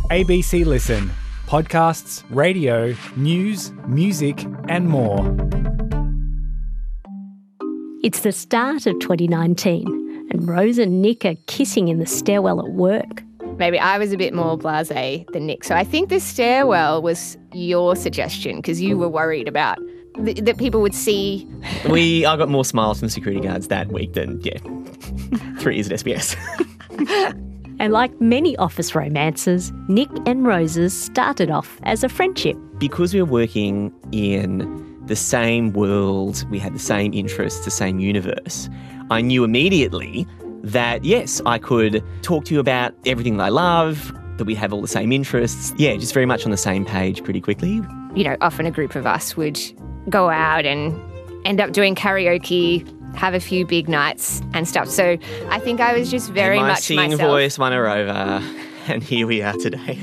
ABC Listen. Podcasts, radio, news, music and more. It's the start of 2019 and Rose and Nick are kissing in the stairwell at work. Maybe I was a bit more blasé than Nick. So I think the stairwell was your suggestion because you were worried about that people would see. I got more smiles from security guards that week than, 3 years at SBS. And like many office romances, Nick and Rose's started off as a friendship. Because we were working in the same world, we had the same interests, the same universe, I knew immediately that, yes, I could talk to you about everything that I love, that we have all the same interests. Yeah, just very much on the same page pretty quickly. You know, often a group of us would go out and end up doing karaoke, have a few big nights and stuff. So I think I was just very much myself. My singing voice won her over, and here we are today.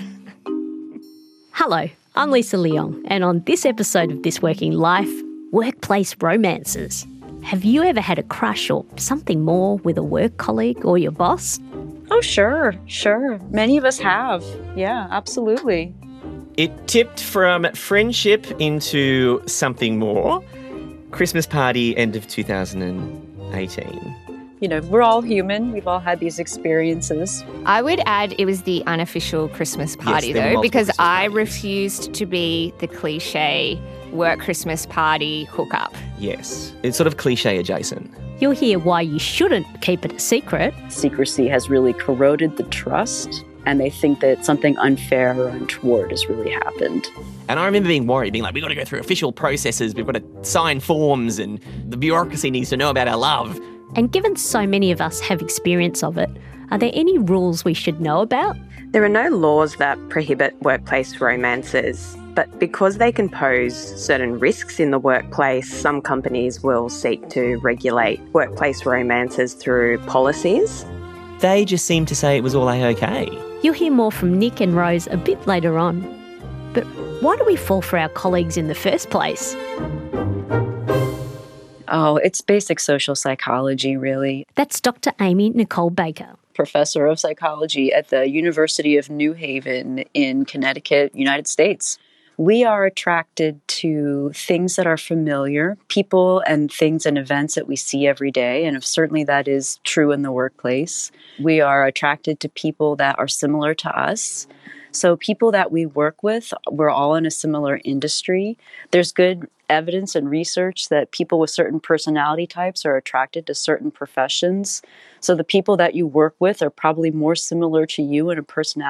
Hello, I'm Lisa Leong, and on this episode of This Working Life, workplace romances. Have you ever had a crush or something more with a work colleague or your boss? Oh, sure. Many of us have. Yeah, absolutely. It tipped from friendship into something more. Christmas party, end of 2018. You know, we're all human. We've all had these experiences. I would add it was the unofficial Christmas party, yes, though, because Christmas I parties. refused to be the cliche work Christmas party hookup. Yes, it's sort of cliche adjacent. You'll hear why you shouldn't keep it a secret. Secrecy has really corroded the trust, and they think that something unfair or untoward has really happened. And I remember being worried, being like, we've got to go through official processes, we've got to sign forms, and the bureaucracy needs to know about our love. And given so many of us have experience of it, are there any rules we should know about? There are no laws that prohibit workplace romances, but because they can pose certain risks in the workplace, some companies will seek to regulate workplace romances through policies. They just seemed to say it was all A-OK. You'll hear more from Nick and Rose a bit later on. But why do we fall for our colleagues in the first place? Oh, it's basic social psychology, really. That's Dr. Amy Nicole Baker. Professor of psychology at the University of New Haven in Connecticut, United States. We are attracted to things that are familiar, people and things and events that we see every day, and certainly that is true in the workplace. We are attracted to people that are similar to us. So people that we work with, we're all in a similar industry. There's good evidence and research that people with certain personality types are attracted to certain professions. So the people that you work with are probably more similar to you in a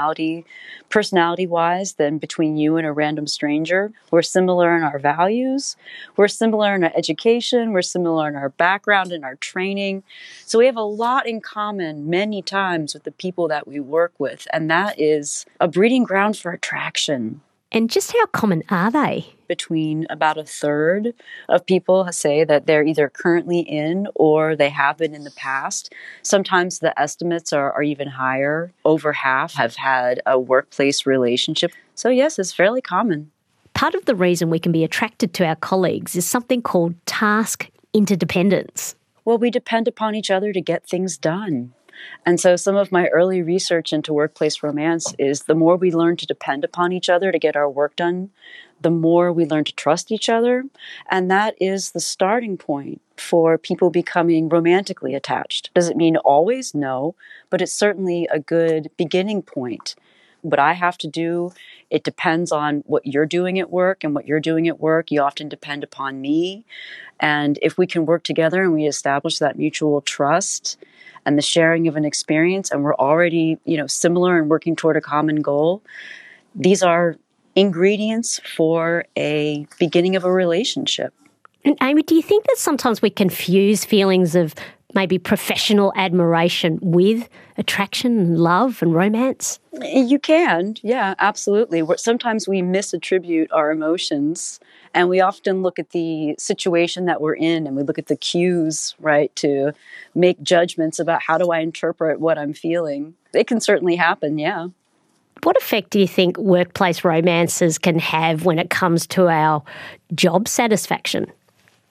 personality-wise than between you and a random stranger. We're similar in our values. We're similar in our education. We're similar in our background and our training. So we have a lot in common many times with the people that we work with, and that is a breeding ground for attraction. And just how common are they? Between about a third of people say that they're either currently in or they have been in the past. Sometimes the estimates are even higher. Over half have had a workplace relationship. So yes, it's fairly common. Part of the reason we can be attracted to our colleagues is something called task interdependence. Well, we depend upon each other to get things done. And so some of my early research into workplace romance is the more we learn to depend upon each other to get our work done, the more we learn to trust each other. And that is the starting point for people becoming romantically attached. Does it mean always? No, but it's certainly a good beginning point. What I have to do, it depends on what you're doing at work, and what you're doing at work, you often depend upon me. And if we can work together and we establish that mutual trust and the sharing of an experience, and we're already, similar and working toward a common goal, these are ingredients for a beginning of a relationship. And Amy, do you think that sometimes we confuse feelings of maybe professional admiration with attraction and love and romance? You can, yeah, absolutely. Sometimes we misattribute our emotions, and we often look at the situation that we're in and we look at the cues, right, to make judgments about how do I interpret what I'm feeling. It can certainly happen, yeah. What effect do you think workplace romances can have when it comes to our job satisfaction?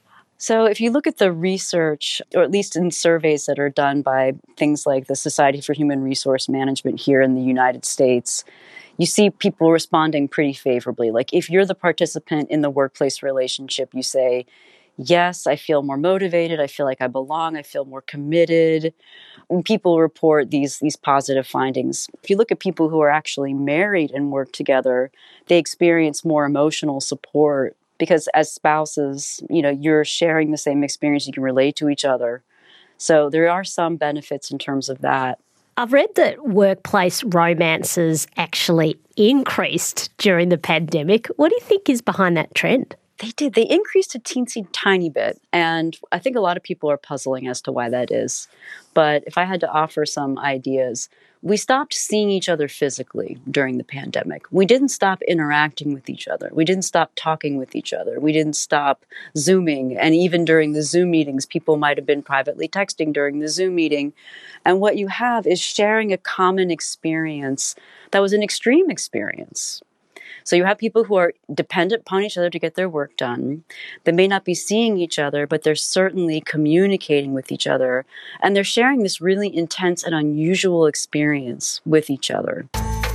So if you look at the research, or at least in surveys that are done by things like the Society for Human Resource Management here in the United States, you see people responding pretty favorably. Like if you're the participant in the workplace relationship, you say, yes, I feel more motivated. I feel like I belong. I feel more committed. And people report these positive findings. If you look at people who are actually married and work together, they experience more emotional support because as spouses, you're sharing the same experience. You can relate to each other. So there are some benefits in terms of that. I've read that workplace romances actually increased during the pandemic. What do you think is behind that trend? They did. They increased a teensy tiny bit. And I think a lot of people are puzzling as to why that is. But if I had to offer some ideas, we stopped seeing each other physically during the pandemic. We didn't stop interacting with each other. We didn't stop talking with each other. We didn't stop Zooming. And even during the Zoom meetings, people might have been privately texting during the Zoom meeting. And what you have is sharing a common experience that was an extreme experience. So you have people who are dependent upon each other to get their work done. They may not be seeing each other, but they're certainly communicating with each other. And they're sharing this really intense and unusual experience with each other.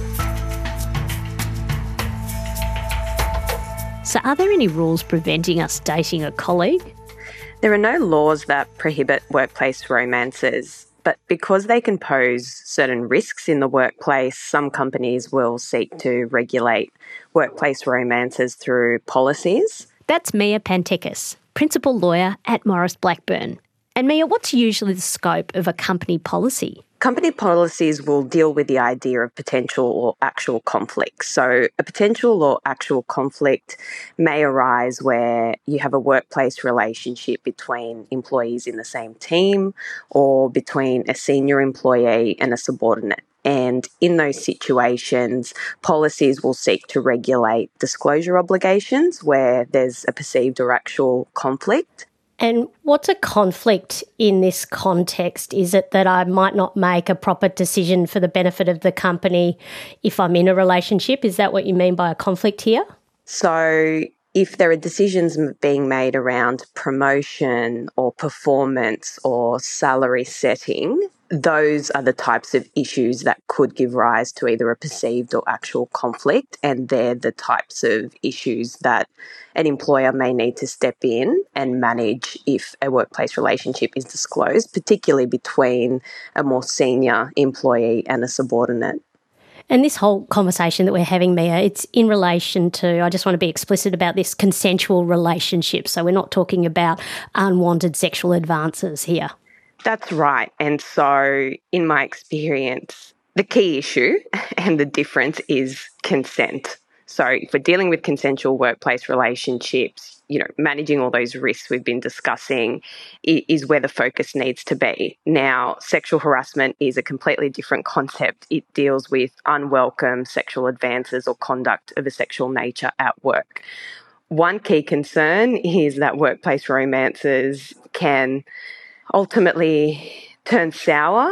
So are there any rules preventing us dating a colleague? There are no laws that prohibit workplace romances. But because they can pose certain risks in the workplace, some companies will seek to regulate workplace romances through policies. That's Mia Pantekis, principal lawyer at Maurice Blackburn. And Mia, what's usually the scope of a company policy? Company policies will deal with the idea of potential or actual conflict. So a potential or actual conflict may arise where you have a workplace relationship between employees in the same team or between a senior employee and a subordinate. And in those situations, policies will seek to regulate disclosure obligations where there's a perceived or actual conflict. And what's a conflict in this context? Is it that I might not make a proper decision for the benefit of the company if I'm in a relationship? Is that what you mean by a conflict here? So if there are decisions being made around promotion or performance or salary setting, those are the types of issues that could give rise to either a perceived or actual conflict, and they're the types of issues that an employer may need to step in and manage if a workplace relationship is disclosed, particularly between a more senior employee and a subordinate. And this whole conversation that we're having, Mia, it's in relation to, I just want to be explicit about this, consensual relationship. So we're not talking about unwanted sexual advances here. That's right. And so in my experience, the key issue and the difference is consent. So if we're dealing with consensual workplace relationships, managing all those risks we've been discussing is where the focus needs to be. Now, sexual harassment is a completely different concept. It deals with unwelcome sexual advances or conduct of a sexual nature at work. One key concern is that workplace romances can ultimately turn sour.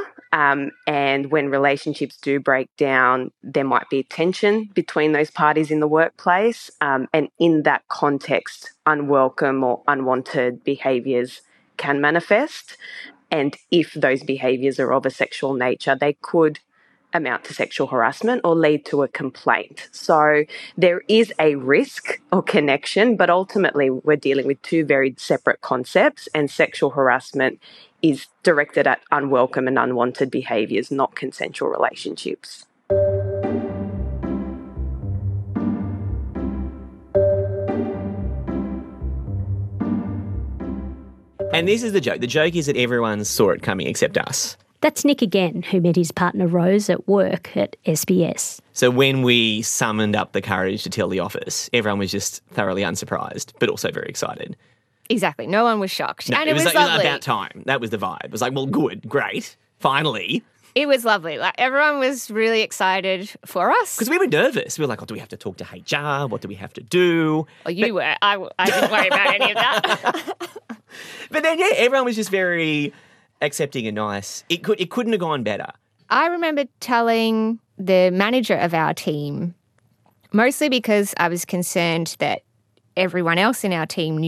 And when relationships do break down, there might be tension between those parties in the workplace. And in that context, unwelcome or unwanted behaviours can manifest. And if those behaviours are of a sexual nature, they could amount to sexual harassment or lead to a complaint. So there is a risk or connection, but ultimately we're dealing with two very separate concepts, and sexual harassment is directed at unwelcome and unwanted behaviours, not consensual relationships. And this is the joke. The joke is that everyone saw it coming except us. That's Nick again, who met his partner Rose at work at SBS. So when we summoned up the courage to tell the office, everyone was just thoroughly unsurprised, but also very excited. Exactly. No one was shocked. No, and it was like, lovely. About time. That was the vibe. It was like, well, good, great, finally. It was lovely. Like, everyone was really excited for us. Because we were nervous. We were like, oh, do we have to talk to HR? What do we have to do? Well, you were. I didn't worry about any of that. But then, yeah, everyone was just very accepting and nice. It couldn't have gone better. I remember telling the manager of our team, mostly because I was concerned that everyone else in our team knew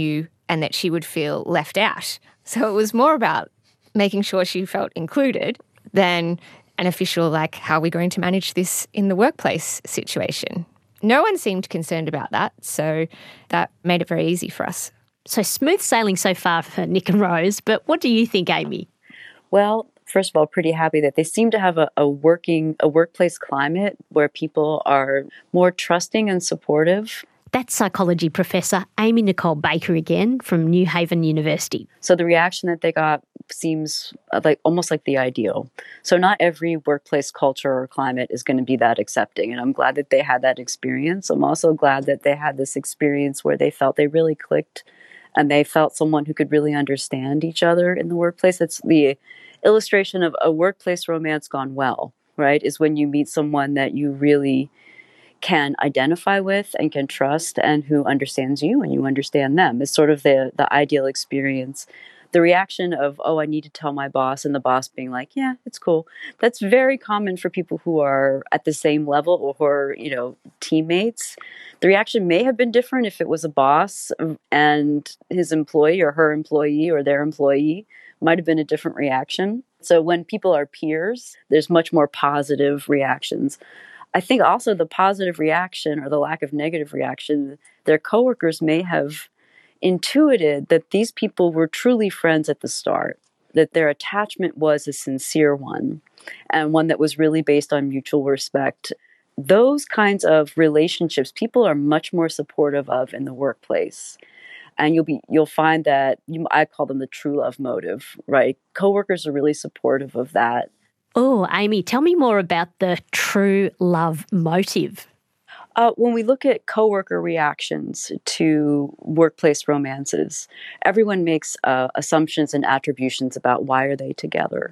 and that she would feel left out. So it was more about making sure she felt included than an official, like, how are we going to manage this in the workplace situation? No one seemed concerned about that, so that made it very easy for us. So smooth sailing so far for Nick and Rose, but what do you think, Amy? Well, first of all, pretty happy that they seem to have a workplace climate where people are more trusting and supportive. That's psychology professor Amy Nicole Baker again from New Haven University. So the reaction that they got seems like almost like the ideal. So not every workplace culture or climate is going to be that accepting. And I'm glad that they had that experience. I'm also glad that they had this experience where they felt they really clicked and they felt someone who could really understand each other in the workplace. It's the illustration of a workplace romance gone well, right? Is when you meet someone that you really can identify with and can trust and who understands you and you understand them. It's sort of the ideal experience. The reaction of, oh, I need to tell my boss, and the boss being like, yeah, it's cool. That's very common for people who are at the same level or who are, teammates. The reaction may have been different if it was a boss and his employee or her employee or their employee. Might have been a different reaction. So when people are peers, there's much more positive reactions. I think also the positive reaction or the lack of negative reaction, their coworkers may have intuited that these people were truly friends at the start, that their attachment was a sincere one and one that was really based on mutual respect. Those kinds of relationships people are much more supportive of in the workplace. And you'll find that I call them the true love motive, right? Coworkers are really supportive of that. Oh, Amy, tell me more about the true love motive. When we look at coworker reactions to workplace romances, everyone makes assumptions and attributions about why are they together.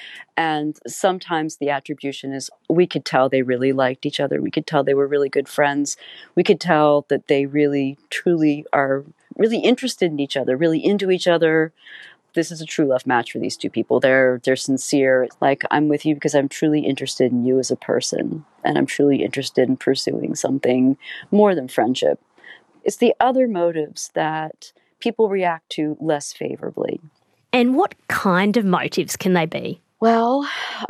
And sometimes the attribution is we could tell they really liked each other. We could tell they were really good friends. We could tell that they really, truly are really interested in each other, really into each other. This is a true love match for these two people. They're sincere. Like, I'm with you because I'm truly interested in you as a person. And I'm truly interested in pursuing something more than friendship. It's the other motives that people react to less favorably. And what kind of motives can they be? Well,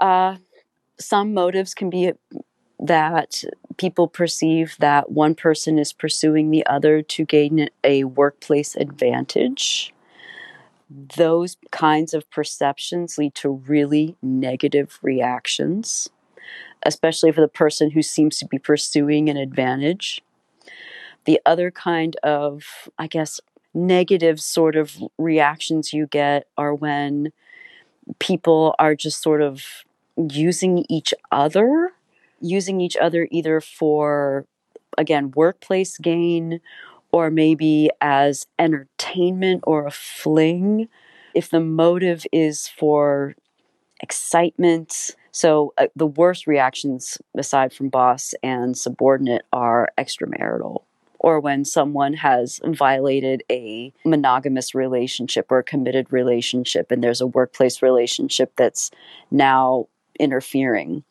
some motives can be that people perceive that one person is pursuing the other to gain a workplace advantage. Those kinds of perceptions lead to really negative reactions, especially for the person who seems to be pursuing an advantage. The other kind of, negative sort of reactions you get are when people are just sort of using each other either for, again, workplace gain or maybe as entertainment or a fling. If the motive is for excitement, so the worst reactions aside from boss and subordinate are extramarital, or when someone has violated a monogamous relationship or a committed relationship and there's a workplace relationship that's now interfering.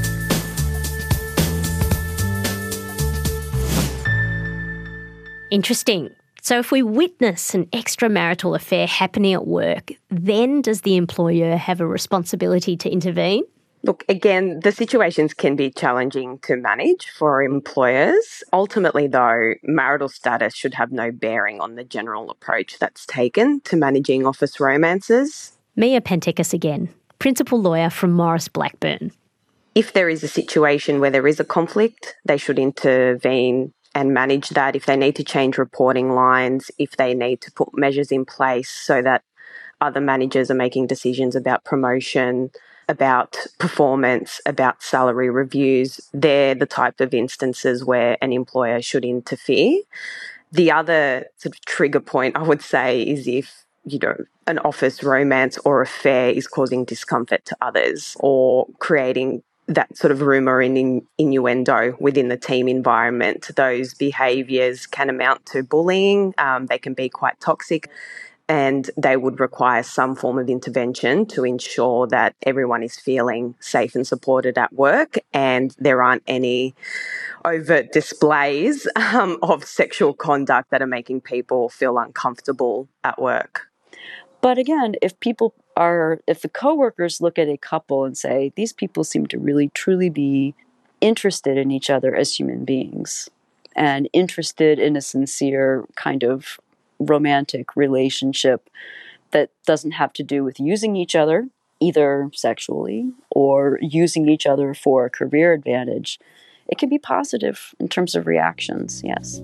Interesting. So if we witness an extramarital affair happening at work, then does the employer have a responsibility to intervene? Look, again, the situations can be challenging to manage for employers. Ultimately, though, marital status should have no bearing on the general approach that's taken to managing office romances. Mia Pantekis again, principal lawyer from Morris Blackburn. If there is a situation where there is a conflict, they should intervene and manage that. If they need to change reporting lines, if they need to put measures in place so that other managers are making decisions about promotion, about performance, about salary reviews, they're the type of instances where an employer should interfere. The other sort of trigger point, I would say, is if, an office romance or affair is causing discomfort to others or creating that sort of rumour and innuendo within the team environment. Those behaviours can amount to bullying. They can be quite toxic, and they would require some form of intervention to ensure that everyone is feeling safe and supported at work and there aren't any overt displays of sexual conduct that are making people feel uncomfortable at work. But again, if the coworkers look at a couple and say, these people seem to really truly be interested in each other as human beings and interested in a sincere kind of romantic relationship that doesn't have to do with using each other, either sexually or using each other for a career advantage, it can be positive in terms of reactions, yes.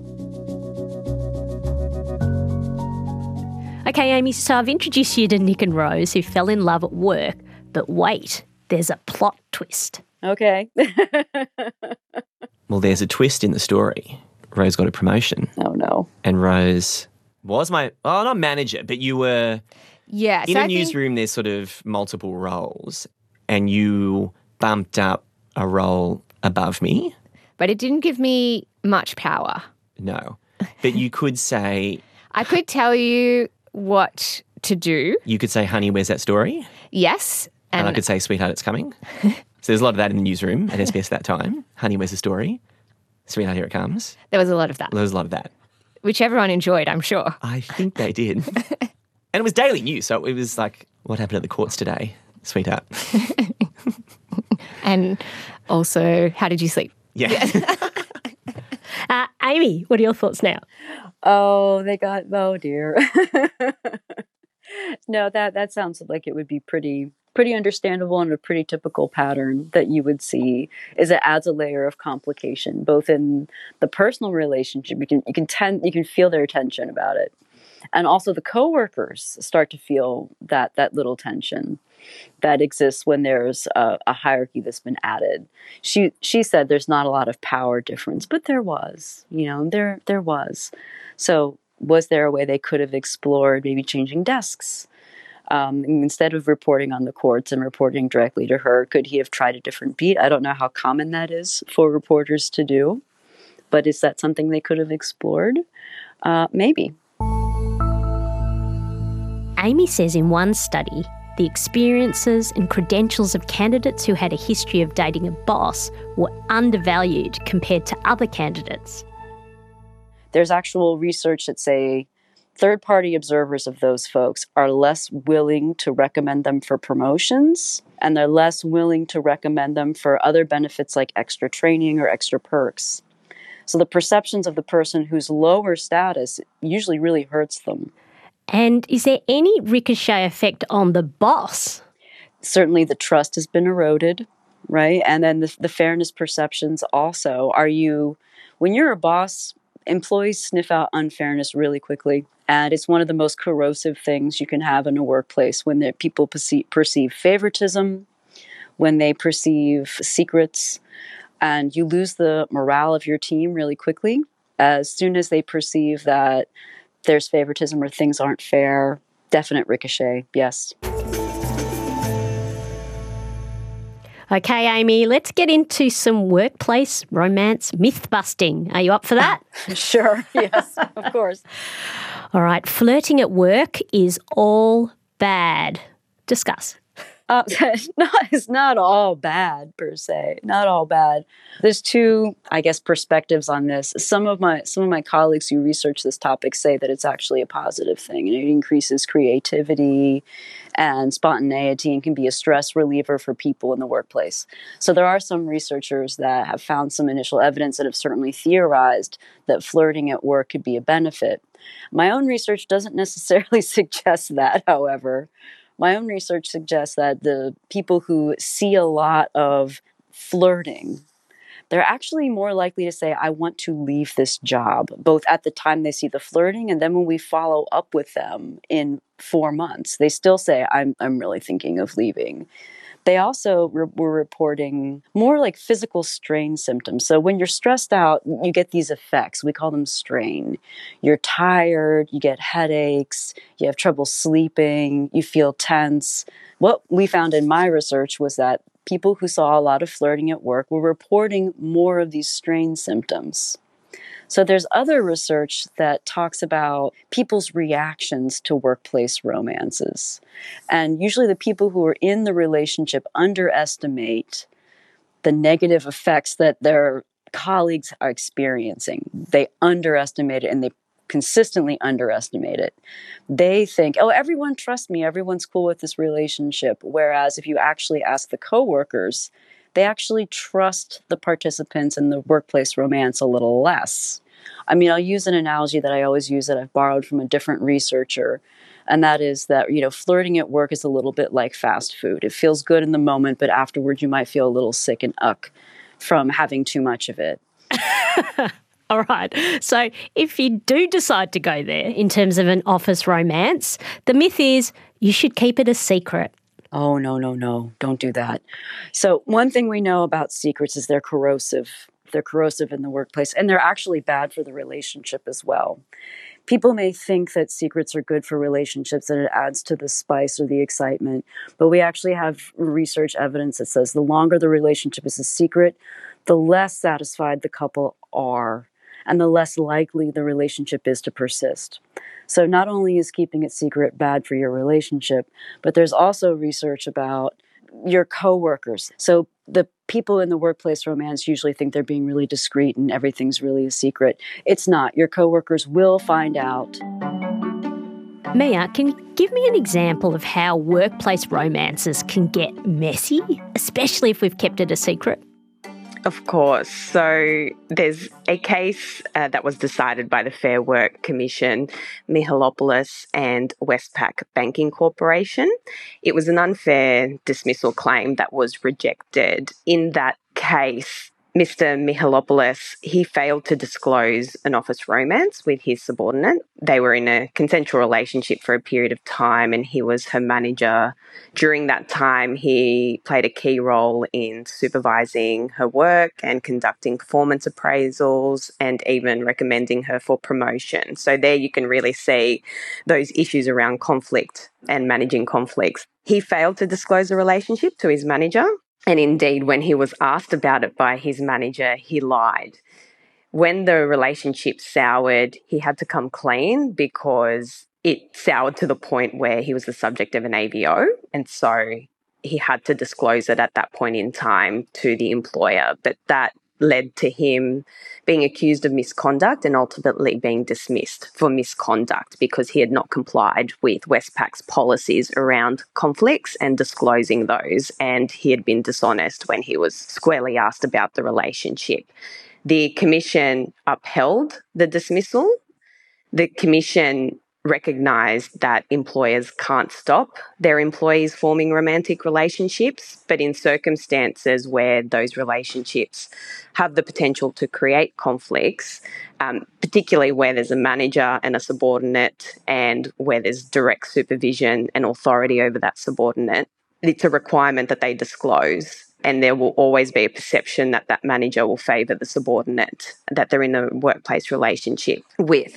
Okay, Amy, so I've introduced you to Nick and Rose, who fell in love at work. But wait, there's a plot twist. Okay. Well, there's a twist in the story. Rose got a promotion. Oh, no. And Rose was not manager, but you were Yeah. in a newsroom. There's sort of multiple roles, and you bumped up a role above me. But it didn't give me much power. No, but you could say, I could tell you what to do. you could say, honey, where's that story? Yes. And I could say, sweetheart, it's coming. So there's a lot of that in the newsroom at SBS that time. Honey, where's the story? Sweetheart, here it comes. There was a lot of that, There was a lot of that. which everyone enjoyed, I'm sure. I think they did. And it was daily news, so it was like, what happened at the courts today, sweetheart? And also, how did you sleep? Yeah. Amy, what are your thoughts now? Oh dear. No, that sounds like it would be pretty understandable and a pretty typical pattern that you would see. Is it adds a layer of complication, both in the personal relationship. You can feel their tension about it, and also the coworkers start to feel that little tension that exists when there's a hierarchy that's been added. She said there's not a lot of power difference, but there was. There was. So was there a way they could have explored maybe changing desks? Instead of reporting on the courts and reporting directly to her, could he have tried a different beat? I don't know how common that is for reporters to do, but is that something they could have explored? Maybe. Amy says in one study, the experiences and credentials of candidates who had a history of dating a boss were undervalued compared to other candidates. There's actual research that say third-party observers of those folks are less willing to recommend them for promotions, and they're less willing to recommend them for other benefits like extra training or extra perks. So the perceptions of the person who's lower status usually really hurts them. And is there any ricochet effect on the boss? Certainly the trust has been eroded, right? And then the fairness perceptions also. When you're a boss, employees sniff out unfairness really quickly. And it's one of the most corrosive things you can have in a workplace when people perceive favoritism, when they perceive secrets, and you lose the morale of your team really quickly. As soon as they perceive that there's favoritism or things aren't fair, definite ricochet, yes. Okay, Amy, let's get into some workplace romance myth busting. Are you up for that? Sure, yes, of course. All right, flirting at work is all bad. Discuss. It's not all bad per se. Not all bad. There's two, I guess, perspectives on this. Some of my colleagues who research this topic say that it's actually a positive thing, and it increases creativity and spontaneity and can be a stress reliever for people in the workplace. So there are some researchers that have found some initial evidence that have certainly theorized that flirting at work could be a benefit. My own research doesn't necessarily suggest that, however. My own research suggests that the people who see a lot of flirting, they're actually more likely to say, I want to leave this job, both at the time they see the flirting and then when we follow up with them in 4 months. They still say, I'm really thinking of leaving. They also were reporting more like physical strain symptoms. So when you're stressed out, you get these effects. We call them strain. You're tired, you get headaches, you have trouble sleeping, you feel tense. What we found in my research was that people who saw a lot of flirting at work were reporting more of these strain symptoms. So there's other research that talks about people's reactions to workplace romances. And usually the people who are in the relationship underestimate the negative effects that their colleagues are experiencing. They underestimate it, and they consistently underestimate it. They think, oh, everyone trusts me, everyone's cool with this relationship. Whereas if you actually ask the coworkers, they actually trust the participants in the workplace romance a little less. I mean, I'll use an analogy that I always use that I've borrowed from a different researcher. And that is that, flirting at work is a little bit like fast food. It feels good in the moment, but afterwards you might feel a little sick and from having too much of it. All right. So if you do decide to go there in terms of an office romance, the myth is you should keep it a secret. Oh, no. Don't do that. So one thing we know about secrets is they're corrosive. They're corrosive in the workplace, and they're actually bad for the relationship as well. People may think that secrets are good for relationships and it adds to the spice or the excitement, but we actually have research evidence that says the longer the relationship is a secret, the less satisfied the couple are, and the less likely the relationship is to persist. So not only is keeping it secret bad for your relationship, but there's also research about your coworkers. So the people in the workplace romance usually think they're being really discreet and everything's really a secret. It's not. Your coworkers will find out. Mia, can you give me an example of how workplace romances can get messy, especially if we've kept it a secret? Of course. So there's a case that was decided by the Fair Work Commission, Mihalopoulos and Westpac Banking Corporation. It was an unfair dismissal claim that was rejected. In that case, Mr. Mihalopoulos, he failed to disclose an office romance with his subordinate. They were in a consensual relationship for a period of time and he was her manager. During that time, he played a key role in supervising her work and conducting performance appraisals and even recommending her for promotion. So there you can really see those issues around conflict and managing conflicts. He failed to disclose the relationship to his manager. And indeed, when he was asked about it by his manager, he lied. When the relationship soured, he had to come clean because it soured to the point where he was the subject of an AVO. And so he had to disclose it at that point in time to the employer. But that led to him being accused of misconduct and ultimately being dismissed for misconduct because he had not complied with Westpac's policies around conflicts and disclosing those, and he had been dishonest when he was squarely asked about the relationship. The Commission upheld the dismissal. The Commission recognised that employers can't stop their employees forming romantic relationships, but in circumstances where those relationships have the potential to create conflicts, particularly where there's a manager and a subordinate and where there's direct supervision and authority over that subordinate, it's a requirement that they disclose. And there will always be a perception that that manager will favour the subordinate that they're in a workplace relationship with.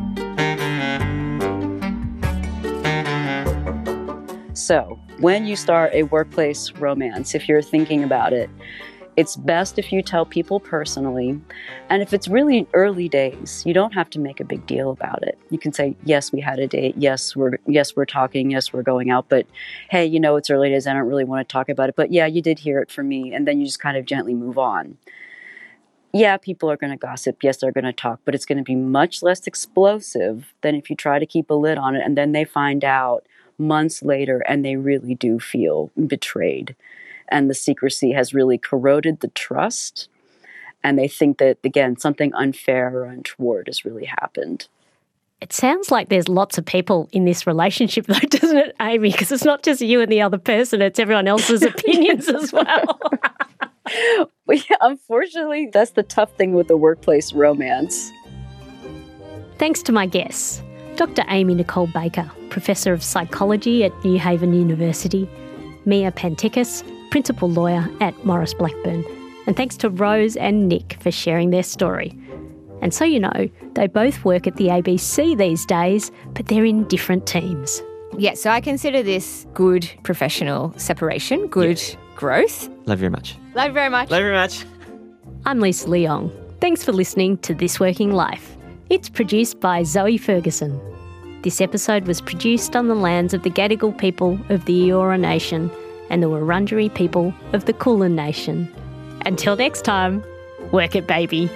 So when you start a workplace romance, if you're thinking about it, it's best if you tell people personally. And if it's really early days, you don't have to make a big deal about it. You can say, yes, we had a date. Yes, we're talking. Yes, we're going out. But hey, it's early days. I don't really want to talk about it. But yeah, you did hear it from me. And then you just kind of gently move on. Yeah, people are going to gossip. Yes, they're going to talk. But it's going to be much less explosive than if you try to keep a lid on it. And then they find out months later and they really do feel betrayed. And the secrecy has really corroded the trust. And they think that, again, something unfair or untoward has really happened. It sounds like there's lots of people in this relationship, though, doesn't it, Amy? Because it's not just you and the other person, it's everyone else's opinions as well. Well, yeah, unfortunately, that's the tough thing with the workplace romance. Thanks to my guests, Dr. Amy Nicole Baker, Professor of Psychology at New Haven University, Mia Pantikis, Principal Lawyer at Maurice Blackburn, and thanks to Rose and Nick for sharing their story. And so you know, they both work at the ABC these days, but they're in different teams. Yeah, so I consider this good professional separation, good growth. Love you very much. Love you very much. Love you very much. I'm Lisa Leong. Thanks for listening to This Working Life. It's produced by Zoe Ferguson. This episode was produced on the lands of the Gadigal people of the Eora Nation and the Wurundjeri people of the Kulin Nation. Until next time, Work it, baby.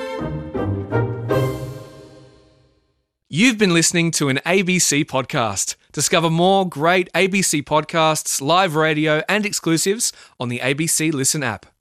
You've been listening to an ABC podcast. Discover more great ABC podcasts, live radio, and exclusives on the ABC Listen app.